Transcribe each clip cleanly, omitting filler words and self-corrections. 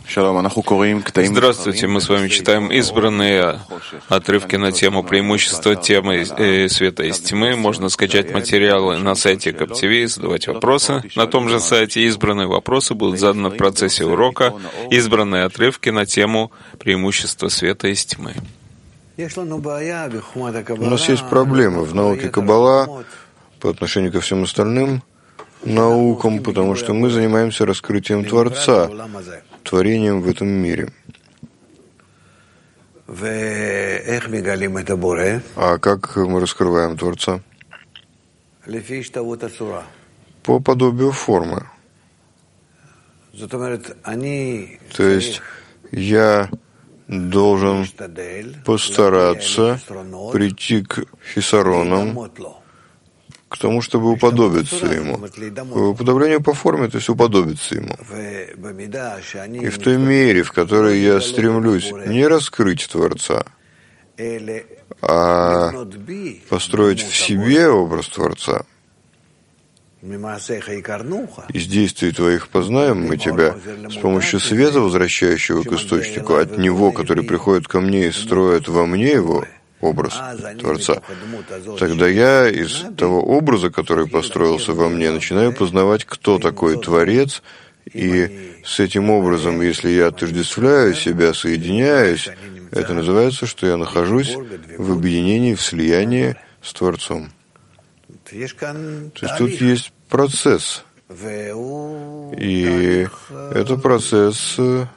Здравствуйте, мы с вами читаем избранные отрывки на тему преимущества темы света из тьмы. Можно скачать материалы на сайте КапТV и задавать вопросы. На том же сайте избранные вопросы будут заданы в процессе урока. Избранные отрывки на тему преимущества света из тьмы. У нас есть проблемы в науке Каббала по отношению ко всем остальным наукам, потому что мы занимаемся раскрытием Творца, творением в этом мире. А как мы раскрываем Творца? По подобию формы. То есть я должен постараться прийти к хисаронам, к тому, чтобы уподобиться ему. Уподобление по форме, то есть уподобиться ему. И в той мере, в которой я стремлюсь не раскрыть Творца, а построить в себе образ Творца, из действий твоих познаем мы тебя с помощью света, возвращающего к источнику, от него, который приходит ко мне и строит во мне его образ Творца. Тогда я из того образа, который построился во мне, начинаю познавать, кто такой Творец, и с этим образом, если я отождествляю себя, соединяюсь, это называется, что я нахожусь в объединении, в слиянии с Творцом. То есть тут есть процесс, и это процесс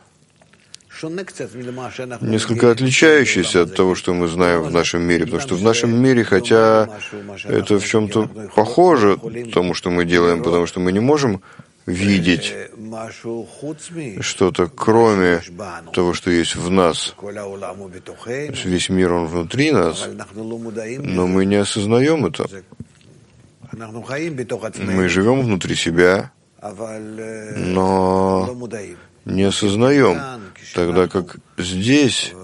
несколько отличающийся от того, что мы знаем в нашем мире, потому что в нашем мире, хотя это в чем-то похоже тому, что мы делаем, потому что мы не можем видеть что-то, кроме того, что есть в нас. Весь мир, он внутри нас, но мы не осознаем это. Мы живем внутри себя, но не осознаем, тогда как здесь,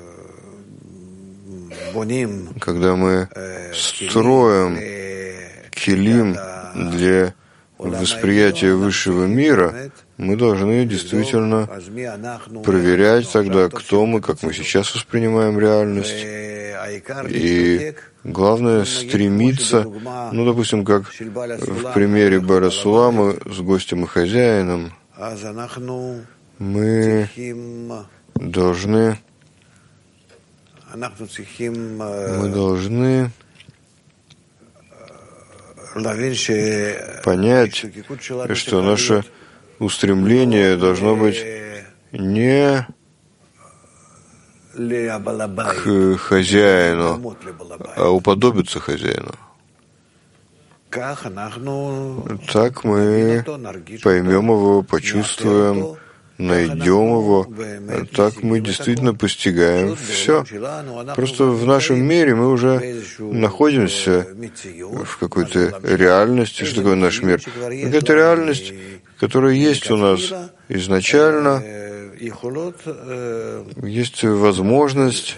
когда мы строим килим для восприятия высшего мира, мы должны действительно проверять тогда, кто мы, как мы сейчас воспринимаем реальность. И главное стремиться, допустим, как в примере Барасуламы с гостем и хозяином, мы должны понять, что наше устремление должно быть не к хозяину, а уподобиться хозяину. Так мы поймем его, почувствуем, найдем его. Так мы действительно постигаем все. Просто в нашем мире мы уже находимся в какой-то реальности. Что такое наш мир? Это реальность, которая есть у нас изначально. Есть возможность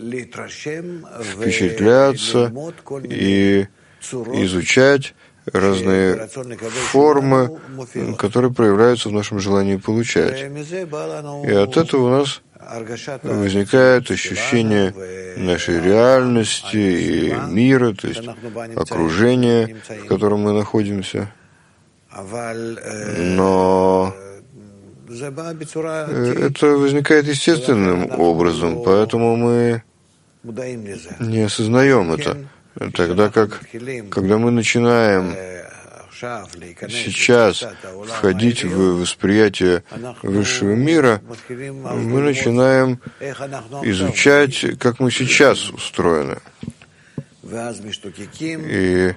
впечатляться и изучать разные формы, которые проявляются в нашем желании получать. И от этого у нас возникает ощущение нашей реальности и мира, то есть окружения, в котором мы находимся. Но это возникает естественным образом, поэтому мы не осознаем это. Тогда как, когда мы начинаем сейчас входить в восприятие высшего мира, мы начинаем изучать, как мы сейчас устроены. И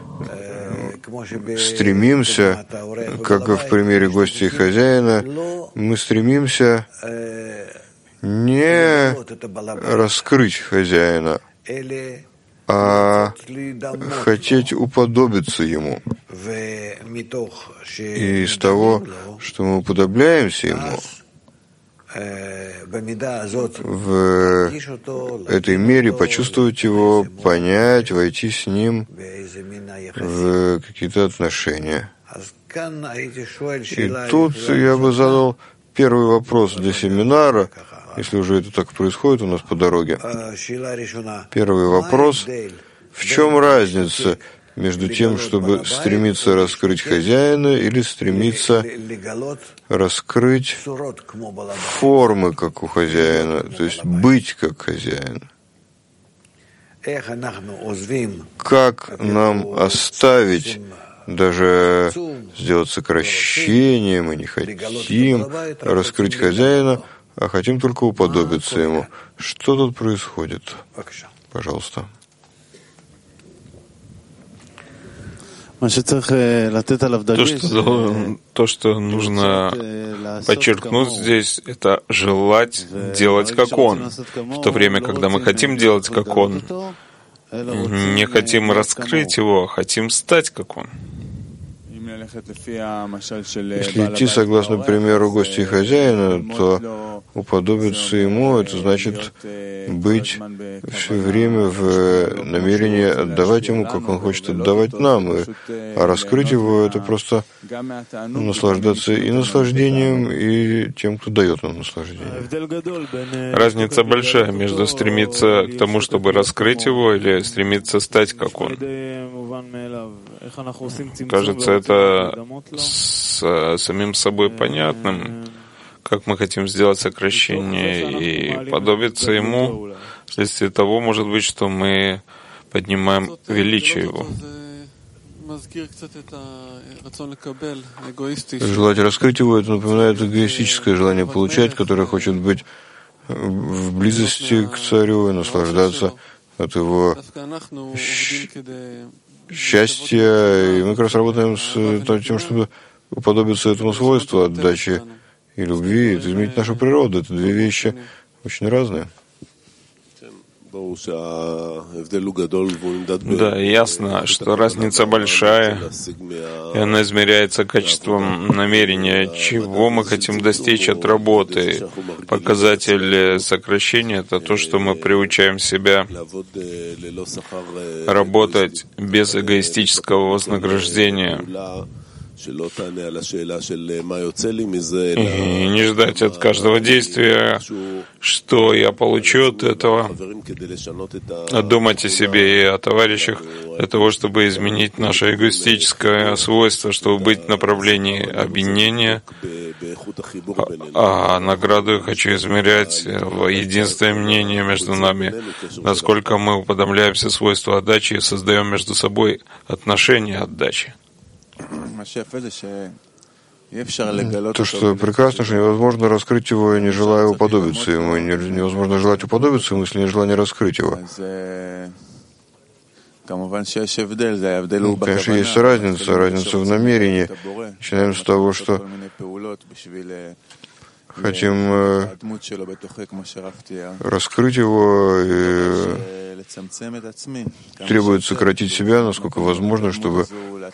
стремимся, как в примере гостя и хозяина, мы стремимся не раскрыть хозяина, а хотеть уподобиться ему. И из того, что мы уподобляемся ему, в этой мере почувствовать его, понять, войти с ним в какие-то отношения. И тут я бы задал Первый вопрос для семинара, если уже это так происходит у нас по дороге. Первый вопрос. В чем разница между тем, чтобы стремиться раскрыть хозяина или стремиться раскрыть формы, как у хозяина, то есть быть как хозяин? Как нам оставить, даже сделать сокращение, мы не хотим раскрыть хозяина, а хотим только уподобиться ему. Что тут происходит? Пожалуйста. То, что нужно подчеркнуть здесь, это желать делать как Он. В то время, когда мы хотим делать как Он, не хотим раскрыть Его, а хотим стать как Он. Если идти согласно примеру гостя и хозяина, то уподобиться ему — это значит быть все время в намерении отдавать ему, как он хочет отдавать нам. А раскрыть его — это просто наслаждаться и наслаждением, и тем, кто дает нам наслаждение. Разница большая между стремиться к тому, чтобы раскрыть его, или стремиться стать как он. Кажется, это с самим собой понятным, как мы хотим сделать сокращение и подобиться ему. Вследствие того, может быть, что мы поднимаем величие его. Желать раскрыть его — это напоминает эгоистическое желание получать, которое хочет быть в близости к царю и наслаждаться от его счастья. И мы как раз работаем с тем, чтобы уподобиться этому свойству отдачи и любви, это изменить нашу природу. Это две вещи очень разные. Да, ясно, что разница большая, и она измеряется качеством намерения, чего мы хотим достичь от работы. Показатель сокращения — это то, что мы приучаем себя работать без эгоистического вознаграждения. И не ждать от каждого действия, что я получу от этого, а думать о себе и о товарищах для того, чтобы изменить наше эгоистическое свойство, чтобы быть в направлении объединения, а награду я хочу измерять в единственное мнение между нами, насколько мы уподобляемся свойству отдачи и создаем между собой отношения отдачи. То, что прекрасно, что невозможно раскрыть его, не желая уподобиться ему. И невозможно желать уподобиться ему, если не желание раскрыть его. Конечно, есть разница в намерении. Начинаем с того, что хотим раскрыть его, и требует сократить себя, насколько возможно, чтобы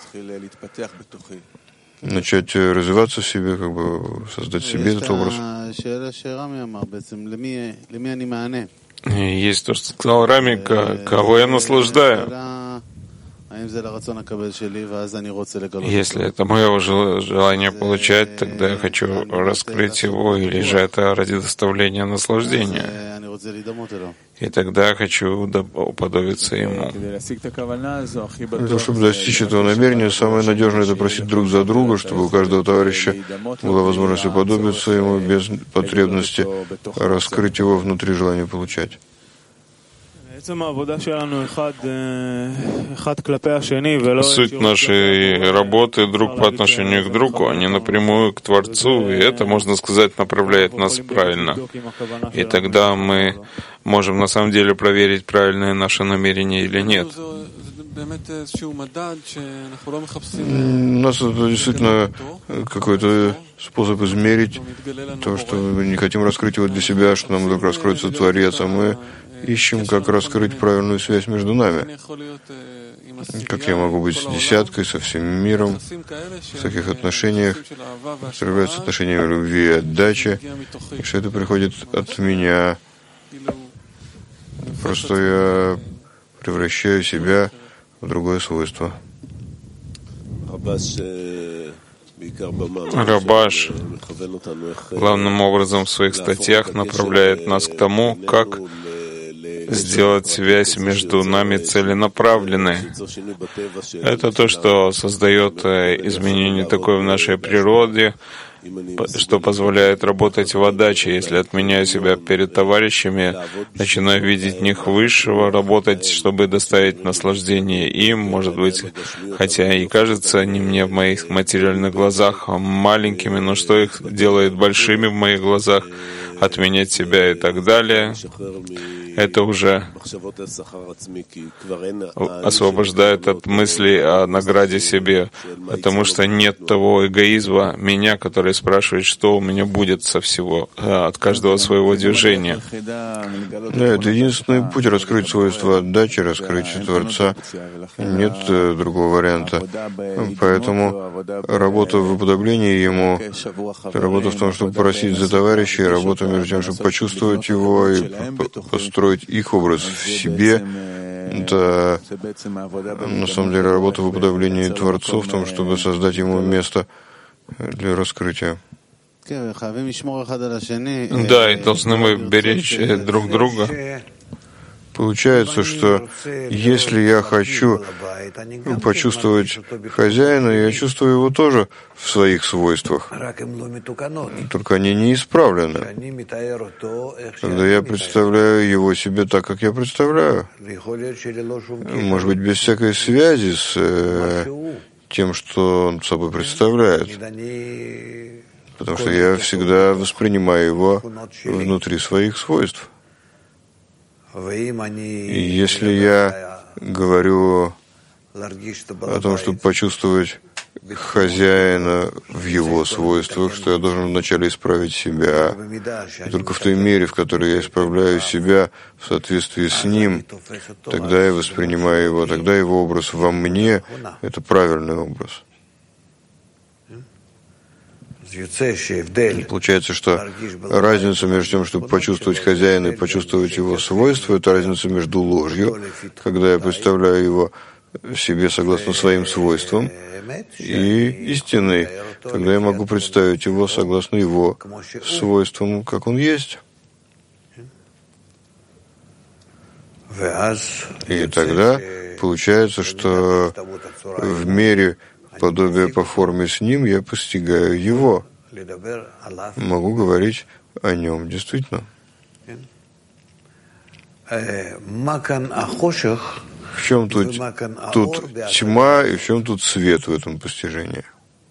начать развиваться в себе, как бы создать в себе этот образ. Есть то, что сказал Рами, кого я наслаждаю. Если это мое желание получать, тогда я хочу раскрыть его, или же это ради доставления наслаждения. И тогда я хочу уподобиться ему. Для того, чтобы достичь этого намерения, самое надежное — это просить друг за друга, чтобы у каждого товарища была возможность уподобиться ему без потребности раскрыть его внутри желания получать. Суть нашей работы друг по отношению к другу, а не напрямую к Творцу, и это, можно сказать, направляет нас правильно. И тогда мы можем на самом деле проверить, правильное наше намерение или нет. У нас это действительно какой-то способ измерить то, что мы не хотим раскрыть его для себя, что нам вдруг раскроется Творец, а мы ищем, как раскрыть правильную связь между нами. Как я могу быть с десяткой, со всем миром, в таких отношениях, проявляются отношения любви и отдачи, и что это приходит от меня. Просто я превращаю себя в другое свойство. Рабаш главным образом в своих статьях направляет нас к тому, как сделать связь между нами целенаправленной. Это то, что создает изменение такое в нашей природе, что позволяет работать в отдаче. Если отменяю себя перед товарищами, начинаю видеть в них высшего, работать, чтобы доставить наслаждение им, может быть, хотя и кажется они мне в моих материальных глазах маленькими, но что их делает большими в моих глазах, отменять себя и так далее, это уже освобождает от мыслей о награде себе, потому что нет того эгоизма меня, который спрашивает, что у меня будет со всего, от каждого своего движения. Да, это единственный путь раскрыть свойства отдачи, раскрыть Творца. Нет другого варианта. Поэтому работа в уподоблении Ему, работа в том, чтобы просить за товарищей, работа между тем, чтобы почувствовать Его и построить их образ в себе. Это, на самом деле, работа в уподоблении Творцу, в том, чтобы создать Ему место для раскрытия. Да, и должны мы беречь друг друга. Получается, что если я хочу почувствовать хозяина, я чувствую его тоже в своих свойствах. Только они не исправлены. Когда я представляю его себе так, как я представляю, может быть, без всякой связи с тем, что он собой представляет. Потому что я всегда воспринимаю его внутри своих свойств. И если я говорю о том, чтобы почувствовать хозяина в его свойствах, что я должен вначале исправить себя, и только в той мере, в которой я исправляю себя в соответствии с ним, тогда я воспринимаю его, тогда его образ во мне — это правильный образ. Получается, что разница между тем, чтобы почувствовать хозяина и почувствовать его свойства, это разница между ложью, когда я представляю его себе согласно своим свойствам, и истиной, когда я могу представить его согласно его свойствам, как он есть. И тогда получается, что в мере подобие по форме с ним, я постигаю его. Могу говорить о нем действительно. В чем тут тьма и в чем тут свет в этом постижении?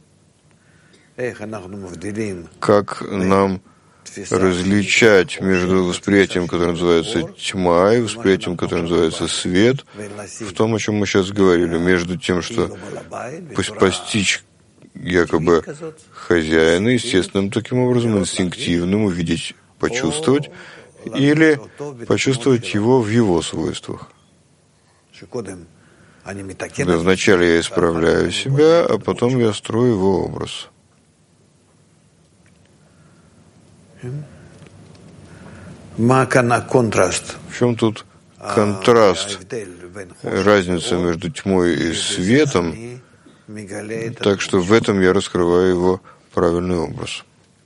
Как нам различать между восприятием, которое называется тьма, и восприятием, которое называется свет, в том, о чем мы сейчас говорили, между тем, что постичь якобы хозяина естественным таким образом, инстинктивным, увидеть, почувствовать, или почувствовать его в его свойствах. Когда вначале я исправляю себя, а потом я строю его образ. В чем тут контраст, разница между тьмой и светом, так что в этом я раскрываю его правильный образ.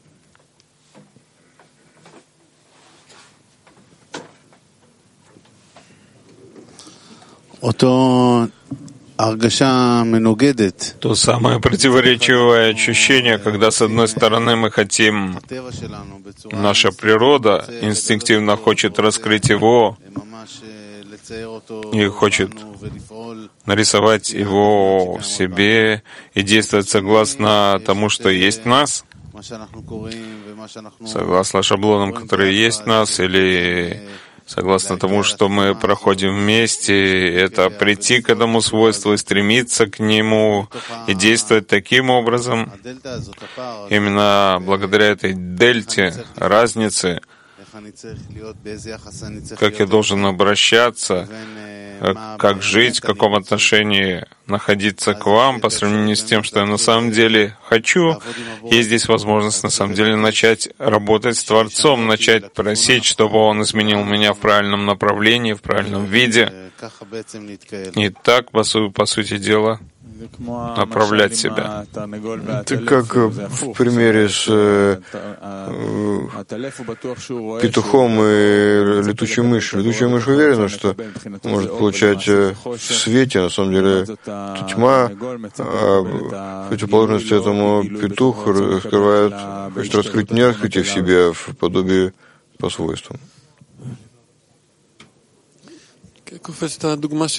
То самое противоречивое ощущение, когда с одной стороны мы хотим, наша природа инстинктивно хочет раскрыть его и хочет нарисовать его в себе и действовать согласно тому, что есть в нас, согласно шаблонам, которые есть в нас, или согласно тому, что мы проходим вместе, это прийти к этому свойству и стремиться к нему и действовать таким образом. Именно благодаря этой дельте, разнице, как я должен обращаться, как жить, в каком отношении находиться к вам по сравнению с тем, что я на самом деле хочу. Есть здесь возможность на самом деле начать работать с Творцом, начать просить, чтобы Он изменил меня в правильном направлении, в правильном виде. И так, по сути дела, направлять себя. Это как в примере с петухом и летучей мышью. Летучая мышь уверена, что может получать в свете, на самом деле это тьма, а в противоположности этому петух раскрывает, хочет раскрыть не раскрытие в себе, а в подобии по свойствам. Да,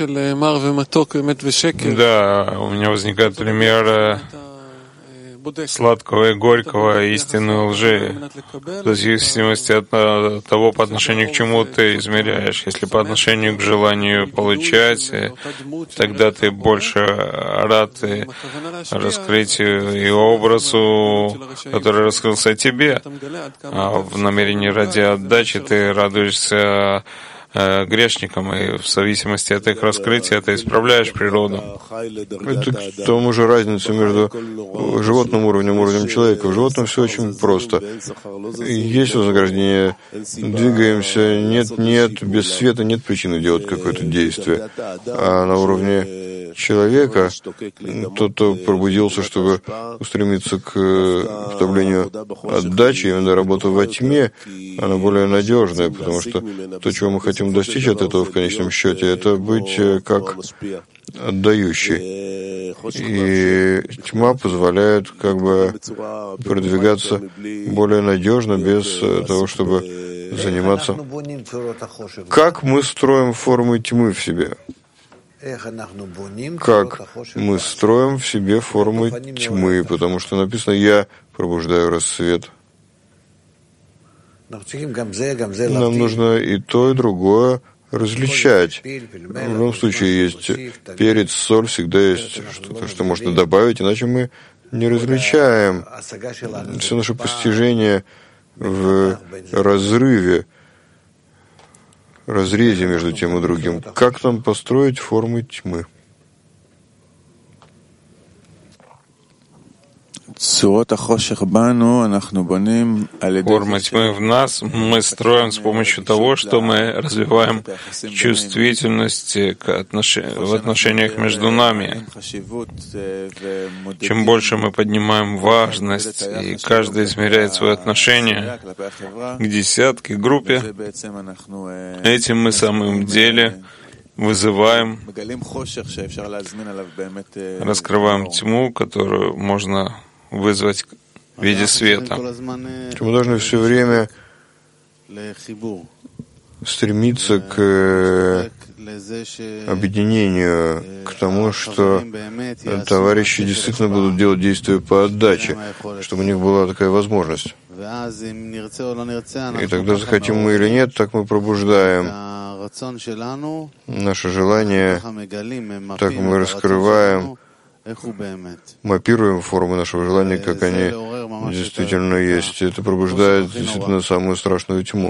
у меня возникает пример сладкого и горького, истины и лжи, в зависимости от того, по отношению к чему ты измеряешь. Если по отношению к желанию получать, тогда ты больше рад и раскрытию и образу, который раскрылся тебе, а в намерении ради отдачи ты радуешься грешникам, и в зависимости от их раскрытия ты исправляешь природу. Это к тому же разница между животным уровнем и уровнем человека. В животном все очень просто. Есть вознаграждение, двигаемся, нет, без света нет причины делать какое-то действие. А на уровне человека тот, кто пробудился, чтобы устремиться к вставлению отдачи, именно работа во тьме, она более надежная, потому что то, чего мы хотим достичь от этого в конечном счете, это быть как отдающий. И тьма позволяет как бы продвигаться более надежно, без того, чтобы заниматься. Как мы строим формы тьмы в себе? Как мы строим в себе формы тьмы? Потому что написано «Я пробуждаю рассвет». Нам нужно и то, и другое различать. В любом случае есть перец, соль, всегда есть что-то, что можно добавить, иначе мы не различаем. Все наше постижение в разрезе между тем и другим. Как нам построить формы тьмы? Формы тьмы в нас мы строим с помощью того, что мы развиваем чувствительность в отношениях между нами. Чем больше мы поднимаем важность, и каждый измеряет свое отношение к десятке, к группе, этим мы самым деле вызываем, раскрываем тьму, которую можно вызвать в виде света. Мы должны все время стремиться к объединению, к тому, что товарищи действительно будут делать действия по отдаче, чтобы у них была такая возможность. И тогда, захотим мы или нет, так мы пробуждаем наше желание, так мы раскрываем, мапируем формы нашего желания, как они действительно есть. Это пробуждает действительно самую страшную тьму.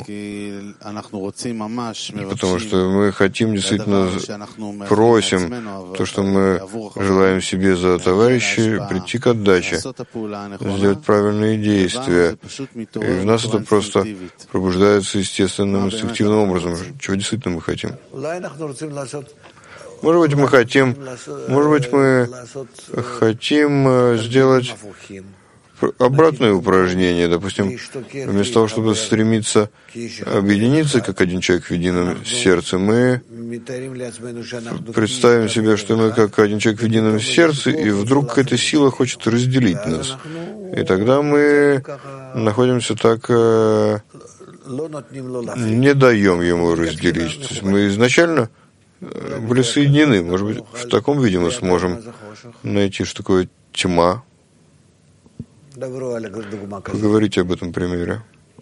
Потому что мы хотим, действительно просим то, что мы желаем себе за товарищей, прийти к отдаче, сделать правильные действия. И в нас это просто пробуждается естественным, инстинктивным образом. Чего действительно мы хотим? Может быть, мы хотим сделать обратное упражнение. Допустим, вместо того, чтобы стремиться объединиться, как один человек в едином сердце, мы представим себе, что мы как один человек в едином сердце, и вдруг какая-то сила хочет разделить нас. И тогда мы находимся так, не даем ему разделить. То есть мы изначально были соединены. Может быть, в таком виде мы сможем найти, что такое тьма. Поговорите об этом примере.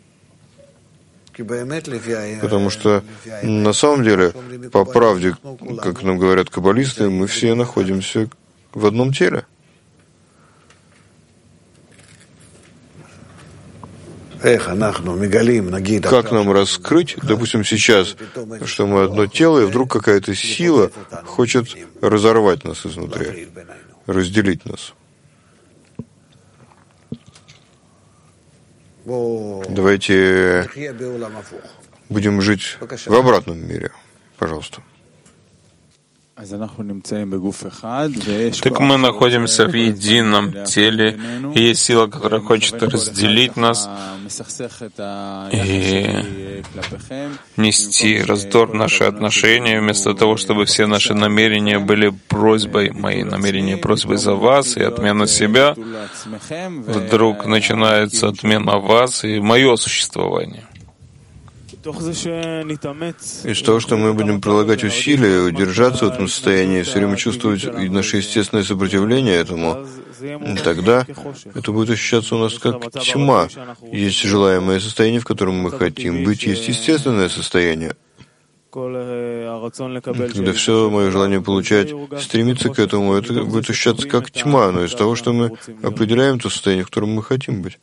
Потому что на самом деле, по правде, как нам говорят каббалисты, мы все находимся в одном теле. Как нам раскрыть, допустим, сейчас, что мы одно тело, и вдруг какая-то сила хочет разорвать нас изнутри, разделить нас? Давайте будем жить в обратном мире. Пожалуйста. Так мы находимся в едином теле, и есть сила, которая хочет разделить нас и нести раздор в наши отношения, вместо того, чтобы все наши намерения были просьбой, мои намерения просьбой за вас и отмена себя, вдруг начинается отмена вас и мое существование. Из того, что мы будем прилагать усилия, удержаться в этом состоянии, все время чувствовать наше естественное сопротивление этому, тогда это будет ощущаться у нас как тьма. Есть желаемое состояние, в котором мы хотим быть, есть естественное состояние. Когда все мое желание получать, стремиться к этому, это будет ощущаться как тьма, но из того, что мы определяем то состояние, в котором мы хотим быть.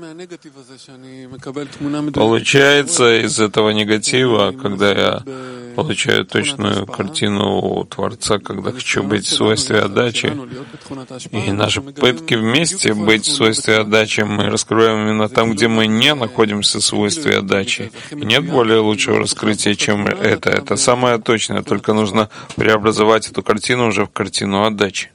Получается, из этого негатива, когда я получаю точную картину у Творца, когда хочу быть в свойстве отдачи, и наши попытки вместе быть в свойстве отдачи мы раскрываем именно там, где мы не находимся в свойстве отдачи. И нет более лучшего раскрытия, чем это. Это самое точное, только нужно преобразовать эту картину уже в картину отдачи.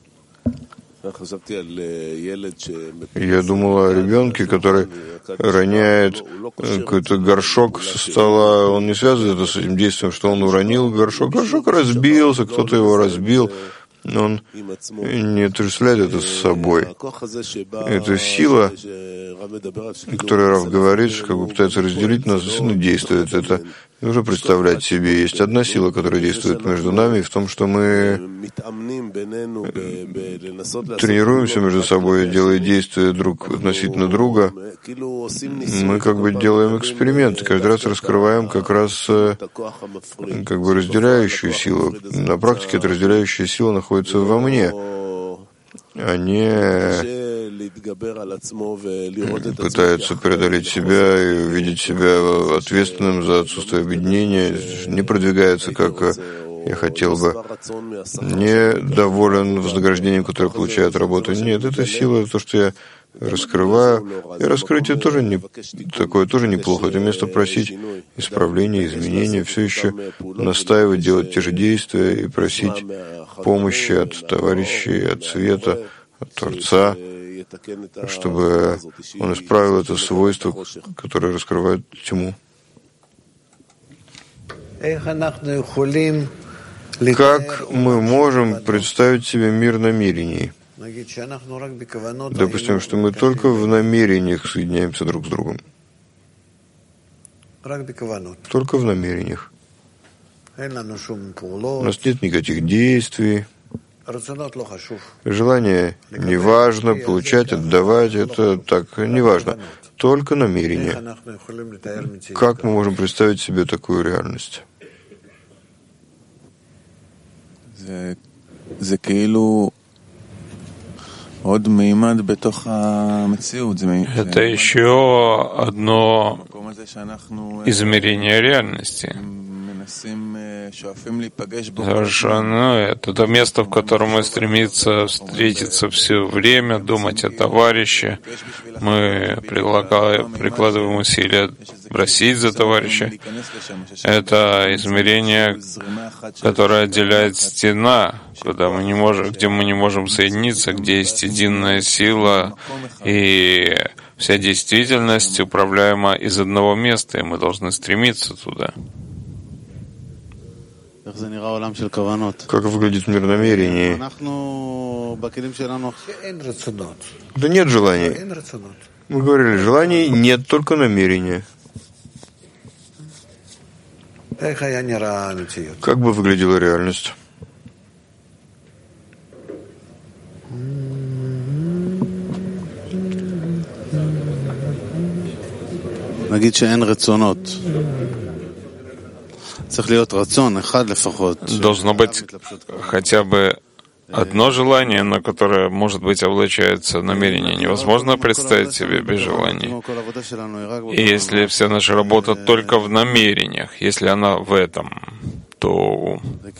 Я думал о ребенке, который роняет какой-то горшок со стола. Он не связывает это с этим действием, что он уронил горшок. Горшок разбился, кто-то его разбил. Но он не отождествляет это с собой. Эта сила, о которой Рав говорит, что как бы пытается разделить нас, действительно действует. Это нужно представлять себе. Есть одна сила, которая действует между нами, и в том, что мы тренируемся между собой, делая действия друг относительно друга. Мы как бы делаем эксперимент, каждый раз раскрываем как раз как бы разделяющую силу. На практике эта разделяющая сила находится во мне, а не пытается преодолеть себя и увидеть себя ответственным за отсутствие объединения, не продвигается, как я хотел бы, не доволен вознаграждением, которое получаю от работы. Нет, это сила, то, что я раскрываю. И раскрытие тоже такое тоже неплохо. Это место просить исправления, изменения, все еще настаивать, делать те же действия и просить помощи от товарищей, от света, от Творца, чтобы он исправил это свойство, которое раскрывает тьму. Как мы можем представить себе мир намерений? Допустим, что мы только в намерениях соединяемся друг с другом. Только в намерениях. У нас нет никаких действий. Желание не важно, получать, отдавать, это так не важно. Только намерение. Как мы можем представить себе такую реальность? Это еще одно измерение реальности. Совершенно. Это то место, в котором мы стремимся встретиться все время, думать о товарище. Мы прикладываем усилия просить за товарища. Это измерение, которое отделяет стена, где мы не можем соединиться, где есть единая сила, и вся действительность управляема из одного места, и мы должны стремиться туда. Как выглядит мир намерений? Да нет желаний. Мы говорили, желаний нет, только намерения. Как бы выглядела реальность? Должно быть хотя бы одно желание, но которое, может быть, облачается намерение. Невозможно представить себе без желания. И если вся наша работа только в намерениях, если она в этом, то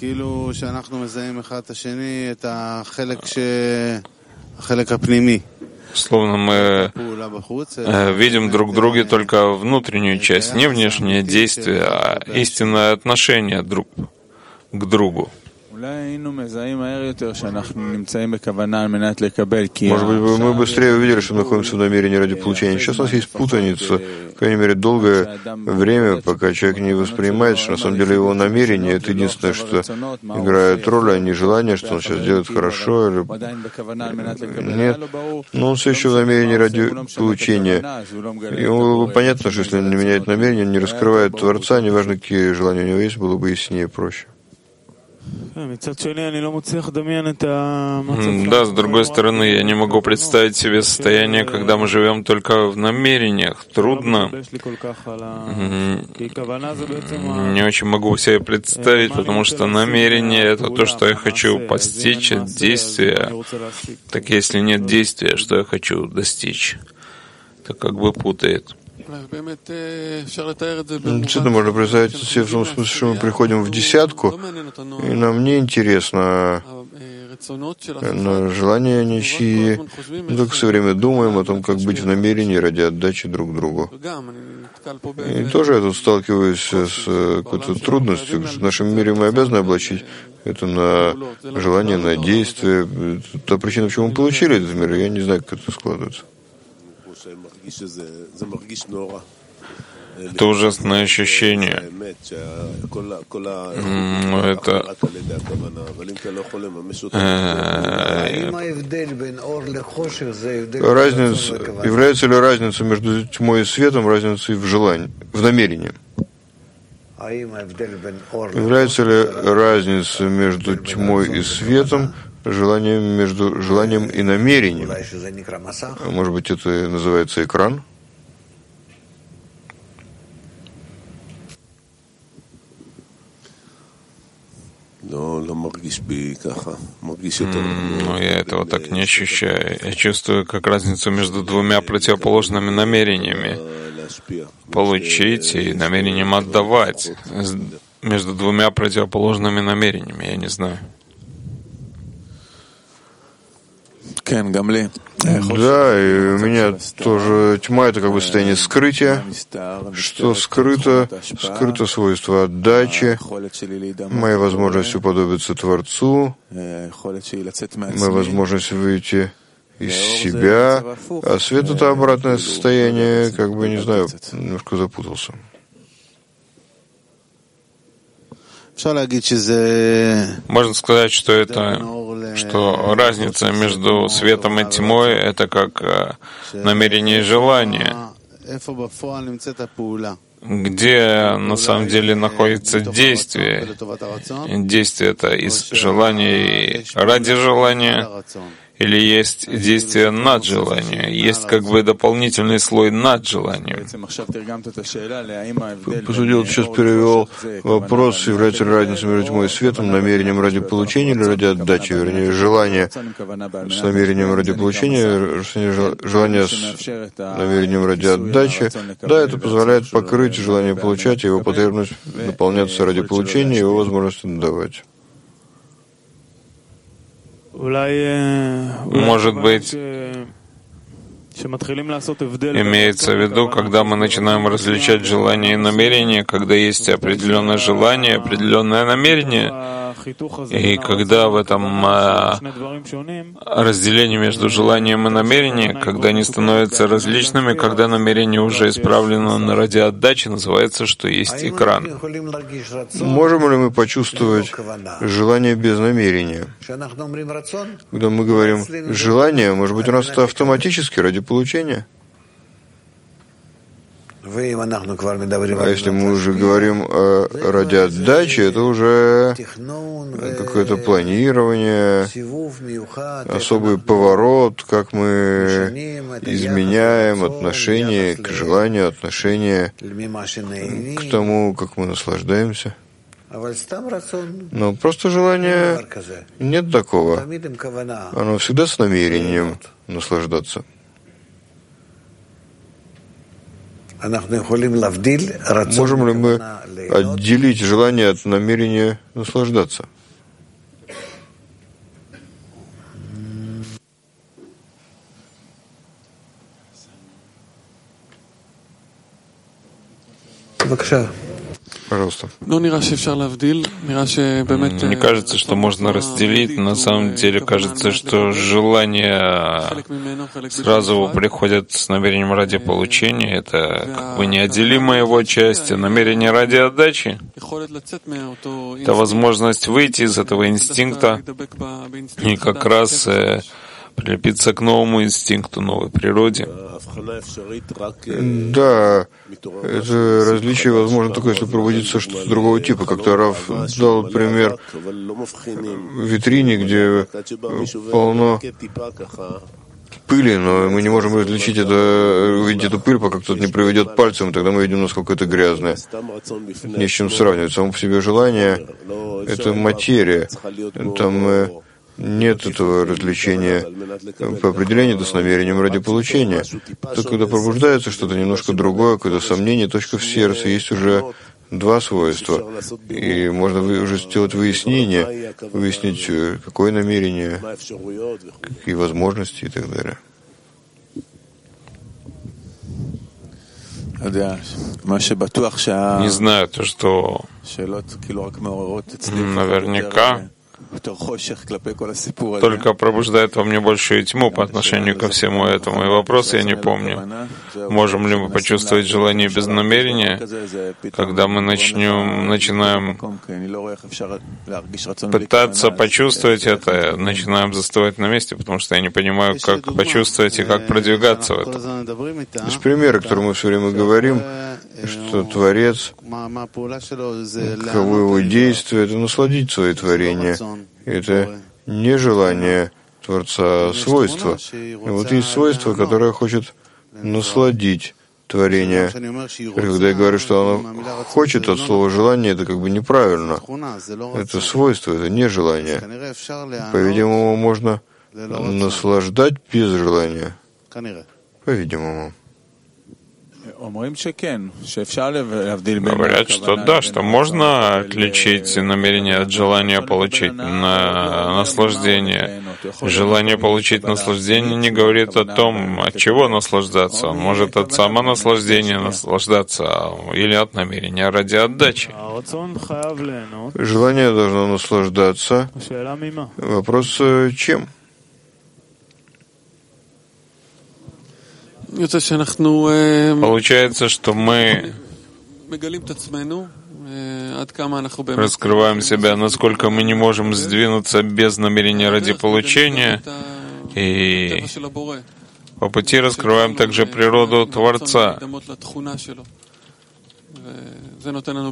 словно мы видим друг в друге только внутреннюю часть, не внешнее действие, а истинное отношение друг к другу. Может быть, мы быстрее увидели, что находимся в намерении ради получения. Сейчас у нас есть путаница, по крайней мере, долгое время, пока человек не воспринимает, что на самом деле его намерение — это единственное, что играет роль, а не желание, что он сейчас делает хорошо или нет. Но он все еще в намерении ради получения. Ему было бы понятно, что если он не меняет намерение, он не раскрывает Творца, неважно, какие желания у него есть, было бы яснее, проще. Да, с другой стороны, я не могу представить себе состояние, когда мы живем только в намерениях. Трудно. Не очень могу себе представить, потому что намерение — это то, что я хочу постичь от действия. Так если нет действия, что я хочу достичь? Это как бы путает. Действительно, можно представить себе в том смысле, что мы приходим в десятку, и нам не интересно желания ничьи. Мы только все время думаем о том, как быть в намерении ради отдачи друг другу. И тоже я тут сталкиваюсь с какой-то трудностью. В нашем мире мы обязаны облачить это на желание, на действие. Та причина, почему мы получили этот мир, я не знаю, как это складывается. Это ужасное ощущение. Это является ли разница между тьмой и светом разницей в желании, в намерении? Является ли разница между тьмой и светом между желанием и намерением? Может быть, это называется экран? Но я этого так не ощущаю. Я чувствую как разницу между двумя противоположными намерениями. Получить и намерением отдавать. Между двумя противоположными намерениями. Я не знаю. Да, и у меня тоже тьма — это как бы состояние скрытия. Что скрыто? Скрыто свойство отдачи, моя возможность уподобиться Творцу, моя возможность выйти из себя. А свет — это обратное состояние, как бы, не знаю, немножко запутался. Можно сказать, что разница между светом и тьмой — это как намерение и желание. Где на самом деле находится действие? Действие — это из желания и ради желания, или есть действие над желанием? Есть как бы дополнительный слой над желанием. По сути, я сейчас перевел вопрос, является ли разница между тьмой и светом, намерением ради получения или ради отдачи, вернее, желание с намерением ради получения, желание с намерением ради отдачи. Да, это позволяет покрыть желание получать, его потребность наполняться ради получения, его возможность отдавать. Может быть, имеется в виду, когда мы начинаем различать желание и намерение, когда есть определенное желание, определенное намерение, и когда в этом разделении между желанием и намерением, когда они становятся различными, когда намерение уже исправлено ради отдачи, называется, что есть экран. Можем ли мы почувствовать желание без намерения? Когда мы говорим «желание», может быть, у нас это автоматически ради получения? А если мы уже говорим ради отдачи, это уже какое-то планирование, особый поворот, как мы изменяем отношение к желанию, отношение к тому, как мы наслаждаемся. Но просто желание нет такого. Оно всегда с намерением наслаждаться. Можем ли мы отделить желание от намерения наслаждаться? Пожалуйста. Мне кажется, что можно разделить. На самом деле кажется, что желание сразу приходит с намерением ради получения. Это как бы неотделимая его часть. Намерение ради отдачи — это возможность выйти из этого инстинкта и как раз прилепиться к новому инстинкту, новой природе. Да, это различие возможно только если проводится что-то другого типа. Как-то Рав дал пример в витрине, где полно пыли, но мы не можем различить это, увидеть эту пыль, пока кто-то не проведет пальцем, и тогда мы видим, насколько это грязное. Не с чем сравнивать. Само по себе желание — это материя. Там нет этого развлечения по определению, это с намерением ради получения. То, когда пробуждается что-то немножко другое, какое-то сомнение, точка в сердце, есть уже два свойства. И можно уже сделать выяснение, выяснить, какое намерение, какие возможности и так далее. Не знаю, то, что наверняка только пробуждает во мне большую тьму по отношению ко всему этому. И вопрос я не помню. Можем ли мы почувствовать желание без намерения, когда мы начинаем пытаться почувствовать это, начинаем застывать на месте, потому что я не понимаю, как почувствовать и как продвигаться в этом. Есть примеры, которые мы все время говорим, что Творец, каково его действие, это насладить свои творения. Это не желание Творца, а свойство. И вот есть свойство, которое хочет насладить творение. Когда я говорю, что оно хочет от слова «желание», это как бы неправильно. Это свойство, это не желание. По-видимому, можно наслаждать без желания. По-видимому. Говорят, что да, что можно отличить намерение от желания получить наслаждение. Желание получить наслаждение не говорит о том, от чего наслаждаться. Он может от самонаслаждения наслаждаться или от намерения ради отдачи. Желание должно наслаждаться. Вопрос чем? Получается, что мы раскрываем себя, насколько мы не можем сдвинуться без намерения ради получения, и по пути раскрываем также природу Творца. И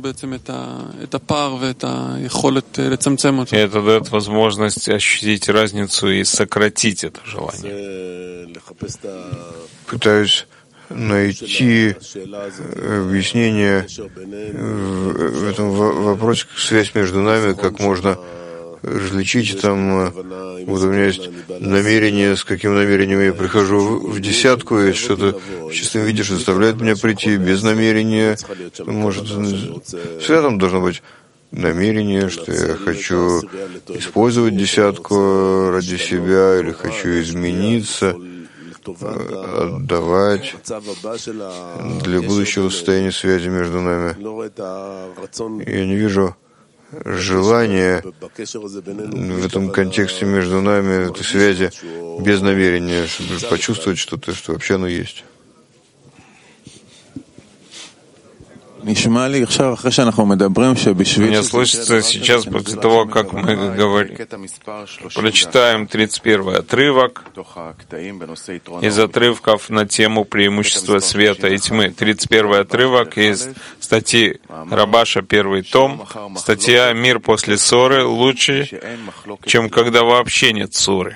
это дает возможность ощутить разницу и сократить это желание. Пытаюсь найти объяснение в этом вопросе, связь между нами, как можно различить. Там вот у меня есть намерение, с каким намерением я прихожу в десятку, и что-то в чистом виде заставляет меня прийти без намерения. Может, всегда там должно быть намерение, что я хочу использовать десятку ради себя, или хочу измениться, отдавать для будущего состояния связи между нами. Я не вижу желание в этом контексте между нами, этой связи, без намерения, чтобы почувствовать что-то, что вообще оно есть. Мне слышится сейчас, после того, как мы прочитаем 31-й отрывок из отрывков на тему преимущества света и тьмы. 31-й отрывок из статьи Рабаша, 1-й том, статья «Мир после ссоры лучше, чем когда вообще нет ссоры».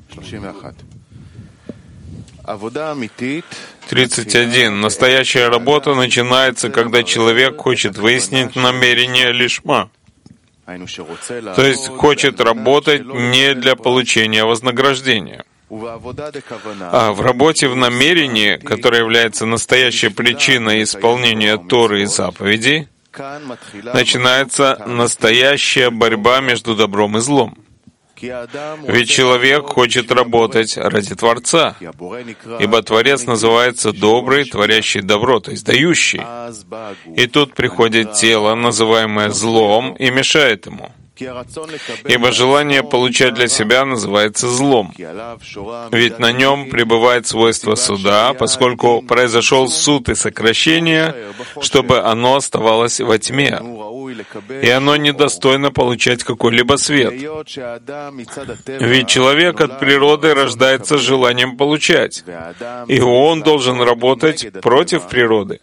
31. Настоящая работа начинается, когда человек хочет выяснить намерение лишма. То есть хочет работать не для получения вознаграждения. А в работе в намерении, которая является настоящей причиной исполнения Торы и заповедей, начинается настоящая борьба между добром и злом. Ведь человек хочет работать ради Творца, ибо Творец называется добрый, творящий добро, то есть дающий. И тут приходит тело, называемое злом, и мешает ему. Ибо желание получать для себя называется злом. Ведь на нем пребывает свойство суда, поскольку произошел суд и сокращение, чтобы оно оставалось во тьме. И оно недостойно получать какой-либо свет. Ведь человек от природы рождается с желанием получать, и он должен работать против природы.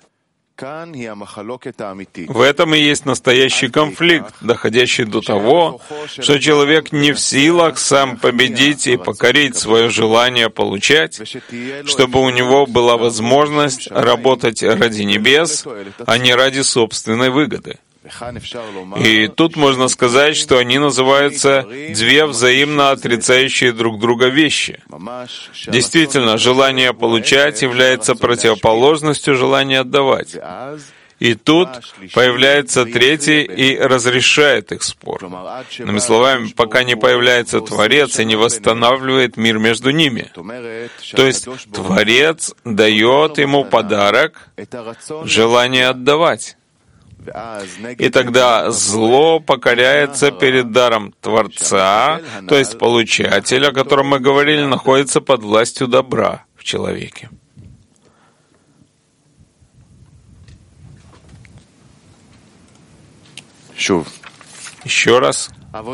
В этом и есть настоящий конфликт, доходящий до того, что человек не в силах сам победить и покорить свое желание получать, чтобы у него была возможность работать ради небес, а не ради собственной выгоды. И тут можно сказать, что они называются две взаимно отрицающие друг друга вещи. Действительно, желание получать является противоположностью желания отдавать. И тут появляется третий и разрешает их спор. Иными словами, пока не появляется Творец и не восстанавливает мир между ними. То есть Творец дает ему подарок — желание отдавать. И тогда зло покоряется перед даром Творца, то есть получатель, о котором мы говорили, находится под властью добра в человеке. Еще раз.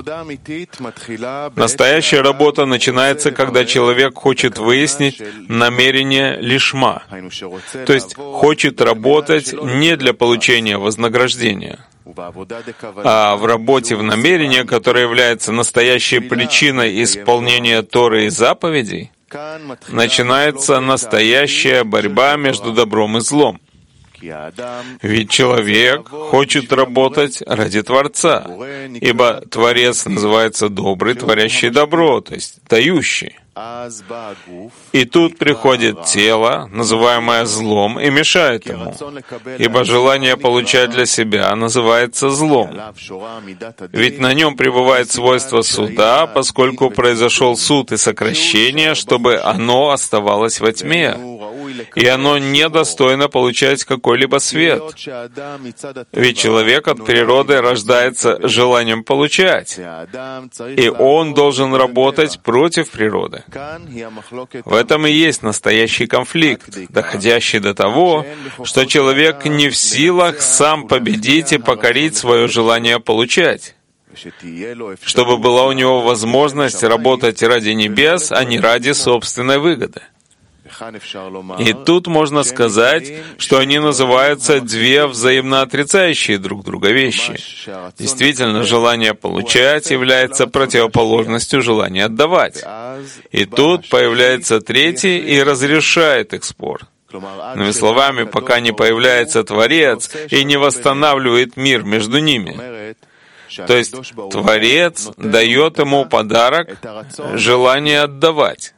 Настоящая работа начинается, когда человек хочет выяснить намерение лишма, то есть хочет работать не для получения вознаграждения. А в работе в намерении, которая является настоящей причиной исполнения Торы и заповедей, начинается настоящая борьба между добром и злом. Ведь человек хочет работать ради Творца, ибо Творец называется добрый, творящий добро, то есть дающий. И тут приходит тело, называемое злом, и мешает ему, ибо желание получать для себя называется злом. Ведь на нем пребывает свойство суда, поскольку произошел суд и сокращение, чтобы оно оставалось во тьме, и оно недостойно получать какой-либо свет. Ведь человек от природы рождается желанием получать, и он должен работать против природы. В этом и есть настоящий конфликт, доходящий до того, что человек не в силах сам победить и покорить свое желание получать, чтобы была у него возможность работать ради небес, а не ради собственной выгоды. И тут можно сказать, что они называются две взаимно отрицающие друг друга вещи. Действительно, желание получать является противоположностью желания отдавать. И тут появляется третий и разрешает их спор. Иными словами, пока не появляется Творец и не восстанавливает мир между ними. То есть Творец дает ему подарок — желание отдавать.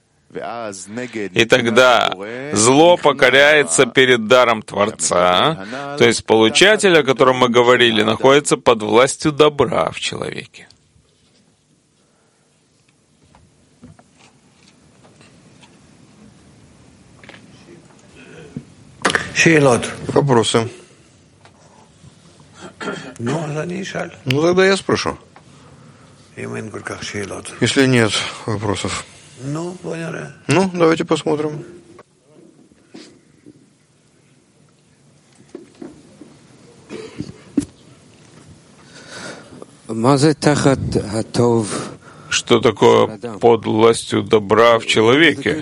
И тогда зло покоряется перед даром Творца, то есть получатель, о котором мы говорили, находится под властью добра в человеке. Вопросы? Тогда я спрошу. Если нет вопросов. Давайте посмотрим. Что такое под властью добра в человеке?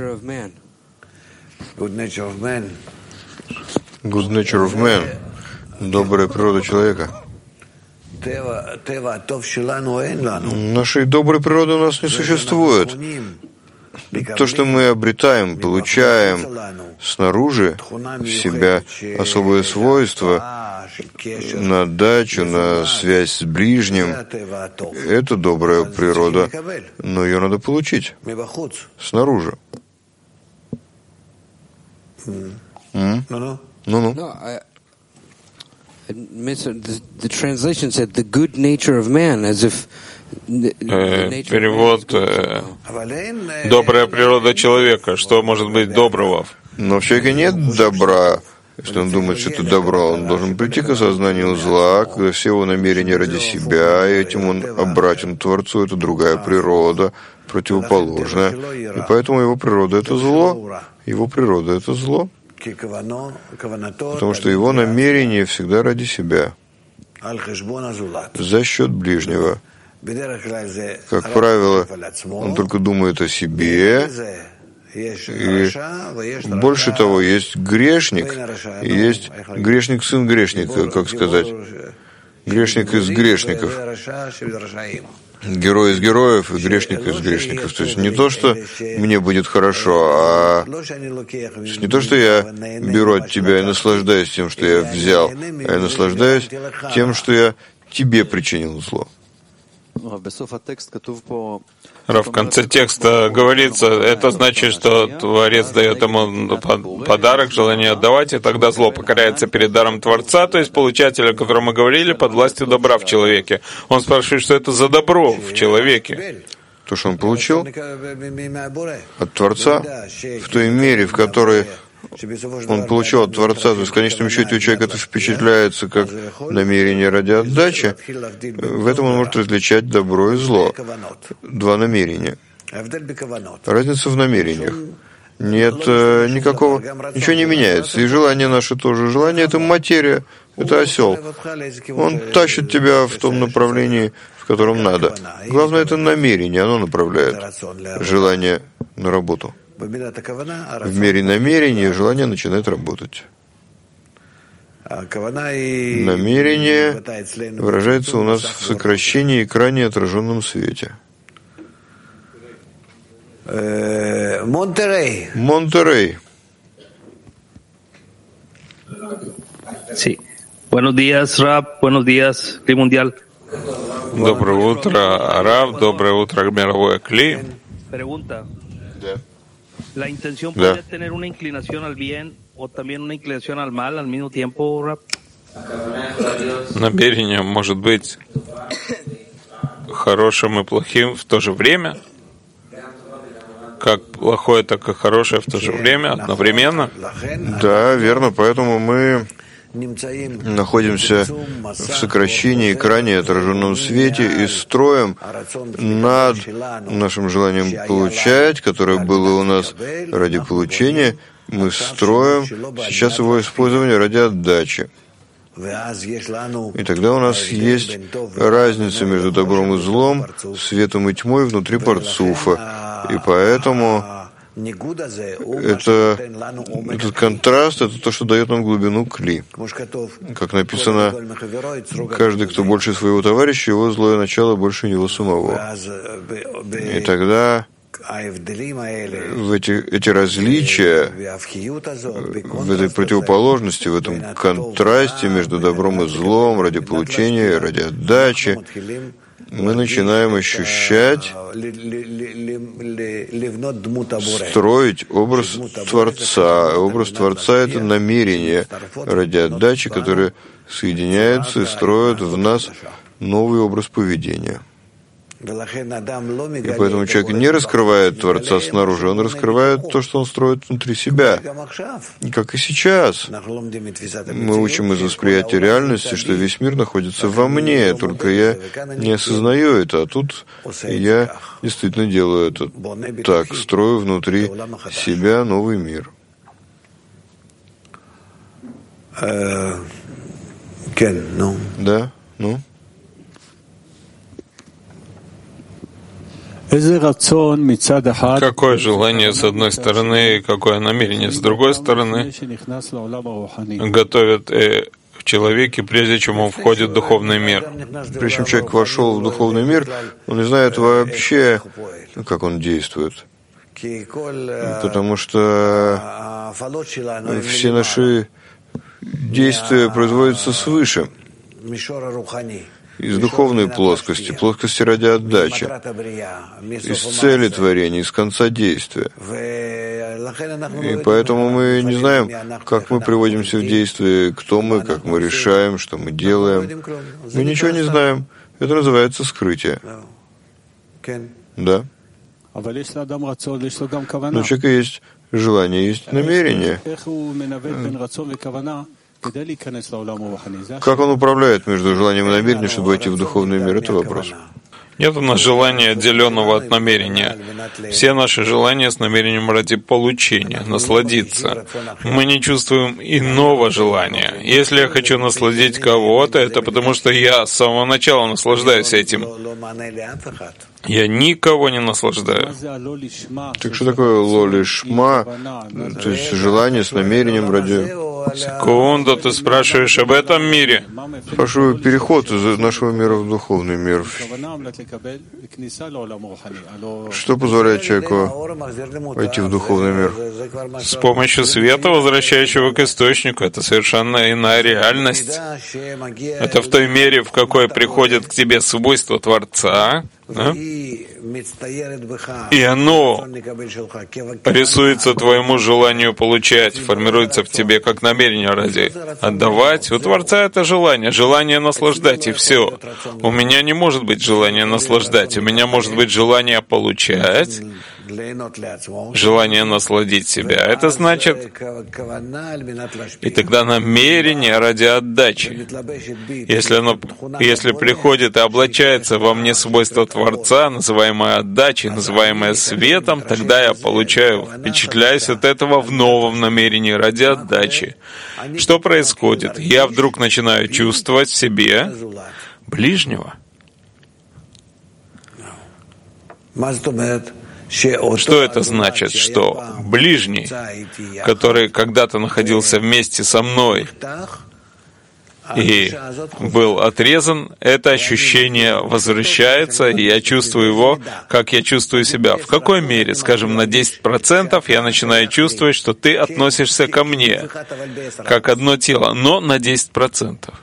Good nature of man. Добрая природа человека. Нашей доброй природы у нас не существует. То, что мы обретаем, получаем снаружи в себя особые свойства, на дачу, на связь с ближним, это добрая природа, но ее надо получить снаружи. The translation said the good nature of man, as if Перевод «добрая природа человека». Что может быть доброго? Но в человеке нет добра. Если он думает, что это добро, он должен прийти к осознанию зла, когда все его намерения ради себя, и этим он обратен к Творцу, это другая природа, противоположная. И поэтому его природа — это зло. Его природа — это зло. Потому что его намерение всегда ради себя, за счет ближнего. Как правило, он только думает о себе, и больше того, есть грешник, и есть грешник сын грешника, как сказать, грешник из грешников, герой из героев и грешник из грешников. То есть не то, что мне будет хорошо, не то, что я беру от тебя и наслаждаюсь тем, что я взял, а я наслаждаюсь тем, что я тебе причинил зло. В конце текста говорится, это значит, что Творец дает ему подарок, желание отдавать, и тогда зло покоряется перед даром Творца, то есть получателя, о котором мы говорили, под властью добра в человеке. Он спрашивает, что это за добро в человеке. То, что он получил от Творца, в той мере, в которой он получил от Творца, то есть в конечном счете у человека это впечатляется как намерение ради отдачи, в этом он может различать добро и зло. Два намерения. Разница в намерениях. Нет никакого, ничего не меняется. И желание наше тоже. Желание — это материя, это осел. Он тащит тебя в том направлении, в котором надо. Главное — это намерение, оно направляет желание на работу. В мере намерения желание начинает работать. Намерение выражается у нас в сокращении и крайне отраженном свете. Монтеррей. Sí. Buenos días, Rab. Buenos días, Cli Mundial. Доброе утро, Рав. Доброе утро, мировое Кли. Pregunta. ¿La intención puede tener una inclinación al bien o también una inclinación al mal al mismo tiempo, Rab? Намерение может быть хорошим и плохим в то же время, как плохое, так и хорошее в то же время, одновременно. Да, верно, поэтому мы находимся в сокращении, крайне отраженном свете и строим над нашим желанием получать, которое было у нас ради получения, мы строим сейчас его использование ради отдачи. И тогда у нас есть разница между добром и злом, светом и тьмой внутри парцуфа. И поэтому этот контраст — это то, что дает нам глубину кли. Как написано, каждый, кто больше своего товарища, его злое начало больше него самого. И тогда эти различия, в этой противоположности, в этом контрасте между добром и злом, ради получения, ради отдачи, мы начинаем ощущать, строить образ Творца. Образ Творца — это намерение ради отдачи, которое соединяется и строит в нас новый образ поведения. И поэтому человек не раскрывает Творца снаружи, он раскрывает то, что он строит внутри себя. И как и сейчас. Мы учим из восприятия реальности, что весь мир находится во мне, только я не осознаю это, а тут я действительно делаю это так, строю внутри себя новый мир. Да? Ну? Какое желание с одной стороны и какое намерение с другой стороны готовят в человеке, прежде чем он входит в духовный мир. Прежде чем человек вошел в духовный мир, он не знает вообще, как он действует. Потому что все наши действия производятся свыше, из духовной плоскости, плоскости ради отдачи, из цели творения, из конца действия. И поэтому мы не знаем, как мы приводимся в действие, кто мы, как мы решаем, что мы делаем. Мы ничего не знаем. Это называется скрытие. Да. Но у человека есть желание, есть намерение. Как он управляет между желанием и намерением, чтобы войти в духовный мир? Это вопрос. Нет у нас желания, отделенного от намерения. Все наши желания с намерением ради получения, насладиться. Мы не чувствуем иного желания. Если я хочу насладить кого-то, это потому что я с самого начала наслаждаюсь этим. Я никого не наслаждаю. Так что такое лолишма? То есть желание с намерением ради... Секунду, ты спрашиваешь об этом мире? Спрашиваю переход из нашего мира в духовный мир. Что позволяет человеку войти в духовный мир? С помощью света, возвращающего к источнику. Это совершенно иная реальность. Это в той мере, в какой приходит к тебе свойство Творца, да? И оно рисуется твоему желанию получать, формируется в тебе как намерение ради отдавать. У Творца это желание наслаждать, и все. У меня не может быть желания наслаждать, у меня может быть желание получать, желание насладить себя. Это значит, и тогда намерение ради отдачи. Если приходит и облачается во мне свойство Творца, называемое отдачей, называемое светом, тогда я получаю, впечатляюсь от этого в новом намерении ради отдачи. Что происходит? Я вдруг начинаю чувствовать в себе ближнего. Что это значит? Что ближний, который когда-то находился вместе со мной и был отрезан, это ощущение возвращается, и я чувствую его, как я чувствую себя. В какой мере? Скажем, на 10% я начинаю чувствовать, что ты относишься ко мне, как одно тело, но на 10%.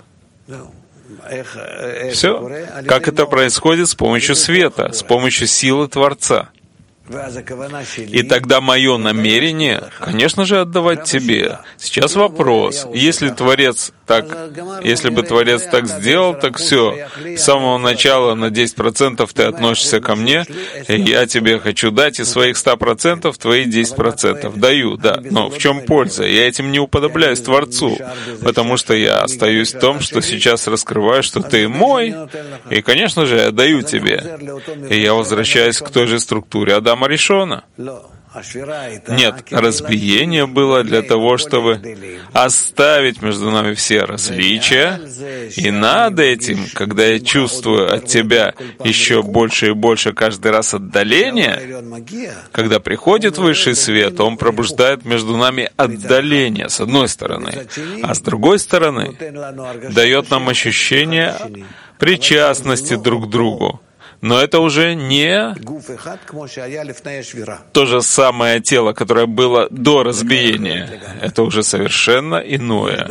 Все. Как это происходит? С помощью света, с помощью силы Творца. И тогда мое намерение, конечно же, отдавать тебе. Сейчас вопрос. Если бы Творец так сделал, так все. С самого начала на 10% ты относишься ко мне, и я тебе хочу дать из своих 100% твои 10%. Даю, да. Но в чем польза? Я этим не уподобляюсь Творцу, потому что я остаюсь в том, что сейчас раскрываю, что ты мой, и, конечно же, я даю тебе. И я возвращаюсь к той же структуре Адама Ришона. Нет, разбиение было для того, чтобы оставить между нами все различия, и над этим, когда я чувствую от тебя еще больше и больше каждый раз отдаление, когда приходит высший свет, он пробуждает между нами отдаление, с одной стороны, а с другой стороны дает нам ощущение причастности друг к другу. Но это уже не то же самое тело, которое было до разбиения. Это уже совершенно иное.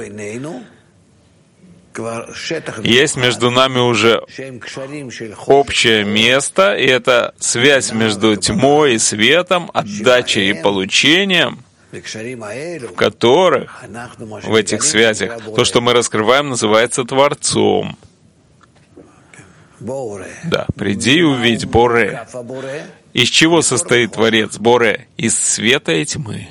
Есть между нами уже общее место, и это связь между тьмой и светом, отдачей и получением, в которых, в этих связях, то, что мы раскрываем, называется Творцом. Да, приди и увидь Боре. Из чего состоит Творец Боре? Из света и тьмы.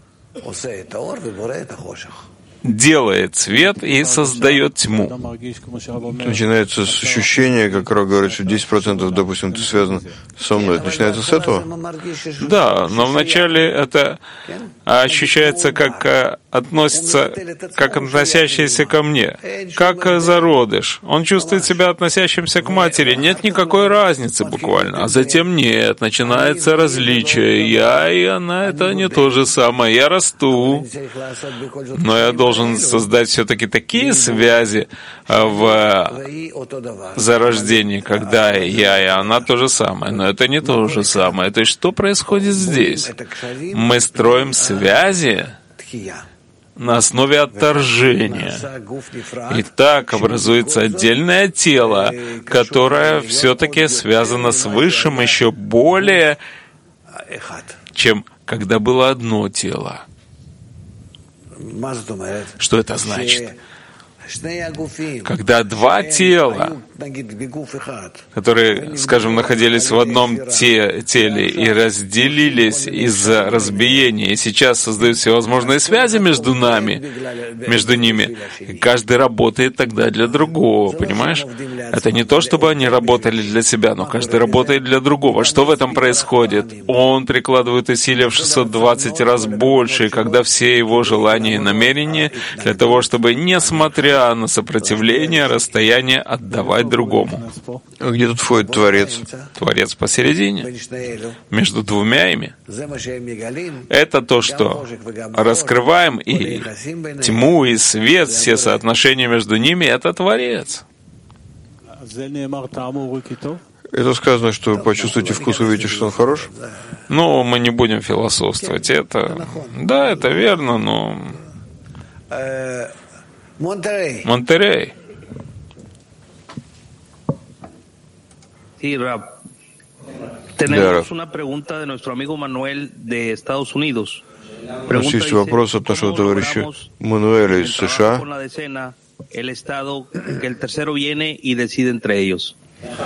Делает свет и создает тьму. Начинается с ощущения, как Рав говорит, что 10%, допустим, ты связан со мной. Это начинается с этого? Да, но вначале это ощущается, как относится, как относящийся ко мне, как зародыш. Он чувствует себя относящимся к матери. Нет никакой разницы буквально. А затем нет, начинается различие. Я и она — это не то же самое. Я расту, но я должен создать все-таки такие связи в зарождении, когда я и она то же самое. Но это не то же самое. То есть что происходит здесь? Мы строим связи на основе отторжения. И так образуется отдельное тело, которое все-таки связано с Высшим еще более, чем когда было одно тело. Что это значит? Когда два тела, которые, скажем, находились в одном теле и разделились из-за разбиения, и сейчас создают всевозможные связи между ними, и каждый работает тогда для другого, понимаешь? Это не то, чтобы они работали для себя, но каждый работает для другого. Что в этом происходит? Он прикладывает усилия в 620 раз больше, когда все его желания и намерения для того, чтобы, несмотря на сопротивление, расстояние отдавать другому. А где тут входит Творец? Творец посередине, между двумя ими. Это то, что раскрываем, и тьму, и свет, все соотношения между ними — это Творец. Это сказано, что почувствуйте вкус, увидите, что он хорош? Ну, мы не будем философствовать. Да, это верно, но... Монтерей. Sí, Rab. Tenemos una pregunta de nuestro amigo Manuel de Estados Unidos. У нас есть вопрос от нашего товарища Мануэля из США. El Estado, que el tercero viene y decide entre ellos.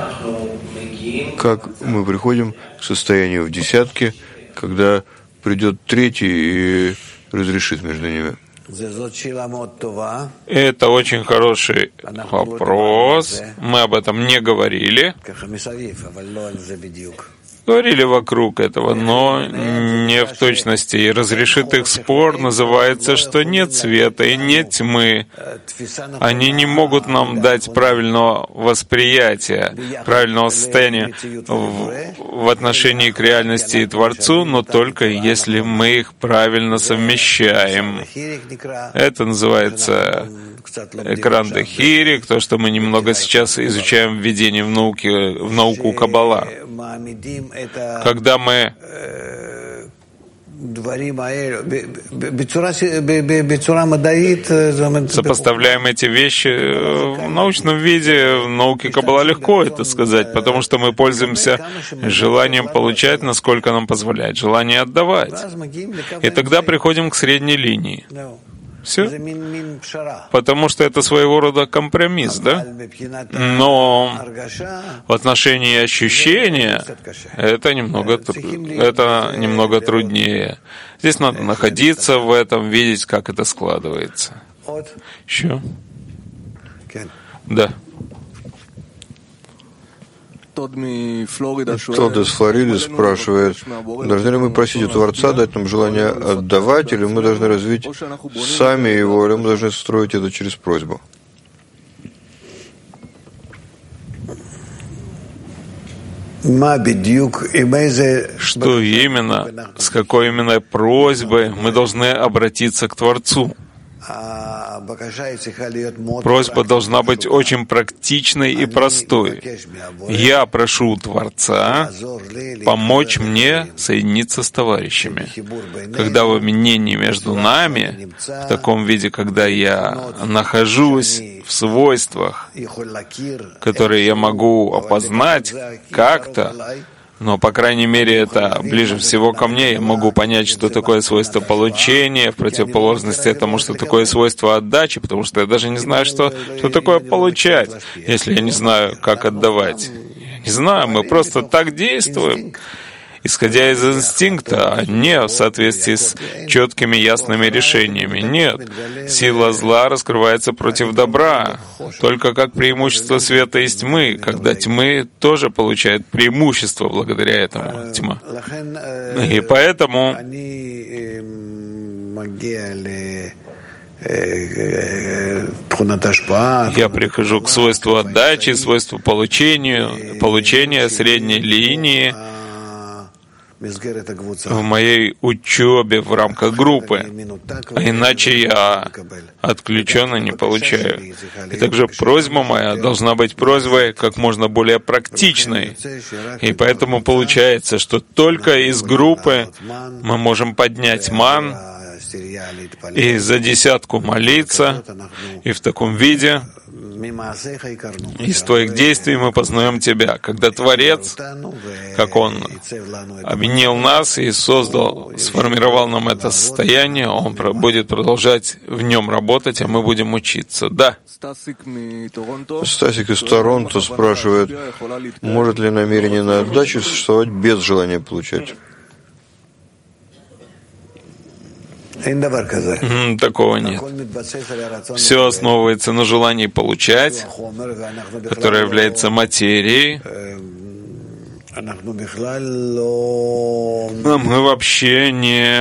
Как мы приходим к состоянию в десятке, когда придет третий и разрешит между ними? Это очень хороший вопрос. Мы об этом не говорили. Говорили вокруг этого, но не в точности. И разрешит их спор называется, что нет света и нет тьмы. Они не могут нам дать правильного восприятия, правильного состояния в отношении к реальности и Творцу, но только если мы их правильно совмещаем. Это называется экран Дехирик, то, что мы немного сейчас изучаем введение в науку Каббала. Когда мы сопоставляем эти вещи в научном виде, в науке Каббала легко это сказать, потому что мы пользуемся желанием получать, насколько нам позволяет желание отдавать. И тогда приходим к средней линии. Все? Потому что это своего рода компромисс, да? Но в отношении ощущения это немного труднее. Здесь надо находиться в этом, видеть, как это складывается. Еще? Да. Тодд из Флориды спрашивает, должны ли мы просить у Творца дать нам желание отдавать, или мы должны развить сами его, или мы должны строить это через просьбу? Что именно, с какой именно просьбой мы должны обратиться к Творцу? Просьба должна быть очень практичной и простой. Я прошу Творца помочь мне соединиться с товарищами. Когда в объединении между нами, в таком виде, когда я нахожусь в свойствах, которые я могу опознать как-то, но, по крайней мере, это ближе всего ко мне. Я могу понять, что такое свойство получения, в противоположности этому, что такое свойство отдачи, потому что я даже не знаю, что такое получать, если я не знаю, как отдавать. Я не знаю, мы просто так действуем, исходя из инстинкта, а не в соответствии с четкими, ясными решениями. Нет, сила зла раскрывается против добра, только как преимущество света из тьмы, когда тьмы тоже получают преимущество благодаря этому, тьма. И поэтому я прихожу к свойству отдачи, свойству получения средней линии, в моей учебе в рамках группы, а иначе я отключенно не получаю. И также просьба моя должна быть просьбой как можно более практичной. И поэтому получается, что только из группы мы можем поднять ман и за десятку молиться, и в таком виде Из твоих действий мы познаем тебя, когда Творец, как Он объединил нас и создал, сформировал нам это состояние, Он будет продолжать в нем работать, а мы будем учиться. Да. Стасик из Торонто спрашивает, может ли намерение на отдачу существовать без желания получать? Такого нет. Все основывается на желании получать, которое является материей. Мы вообще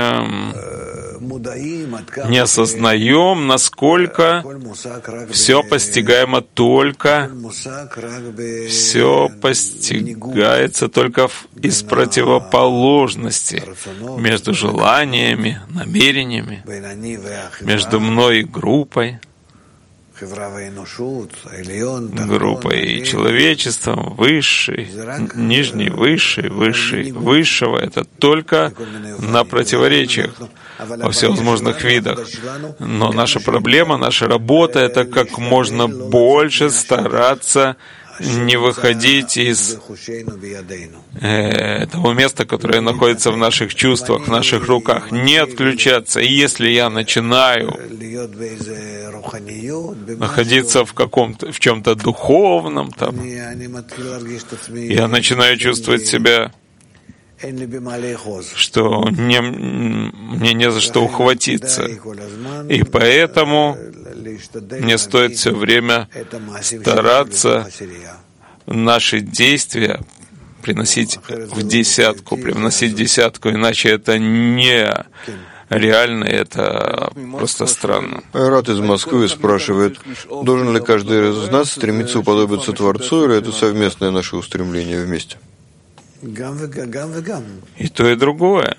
не осознаем, насколько все постигаемо только, все постигается только из противоположности между желаниями, намерениями, между мной и группой и человечеством, высший, нижний, высший, высшего. Это только на противоречиях во всевозможных видах. Но наша проблема, наша работа — это как можно больше стараться не выходить из того места, которое находится в наших чувствах, в наших руках, не отключаться. И если я начинаю находиться в чем-то духовном, там, я начинаю чувствовать себя, что мне не за что ухватиться. И поэтому мне стоит все время стараться наши действия привносить в десятку, иначе это не реально, это просто странно. Айрат из Москвы спрашивает, должен ли каждый из нас стремиться уподобиться Творцу, или это совместное наше устремление вместе? И то, и другое.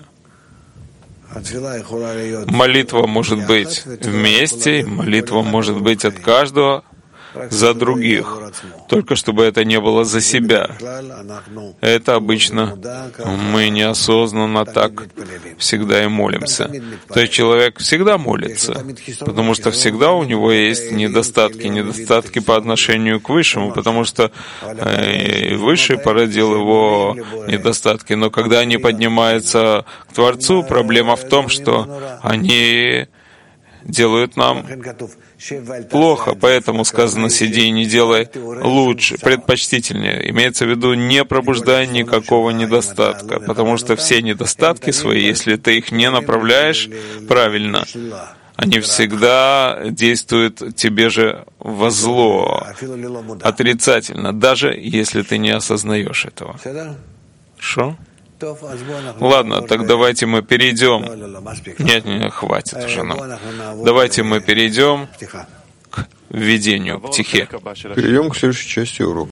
Молитва может быть вместе, молитва может быть от каждого за других, только чтобы это не было за себя. Это обычно мы неосознанно так всегда и молимся. То есть человек всегда молится, потому что всегда у него есть недостатки по отношению к Высшему, потому что Высший породил его недостатки. Но когда они поднимаются к Творцу, проблема в том, что они делают нам плохо, поэтому сказано: сиди и не делай лучше, предпочтительнее. Имеется в виду, не пробуждай никакого недостатка, потому что все недостатки свои, если ты их не направляешь правильно, они всегда действуют тебе же во зло, отрицательно, даже если ты не осознаешь этого. Хорошо? Ладно, так давайте мы перейдем. Нет, хватит уже нам. Давайте мы перейдем к введению, к тихе. Перейдем к следующей части урока.